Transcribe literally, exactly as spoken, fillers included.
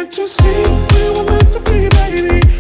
Can't you see we were meant to be, baby?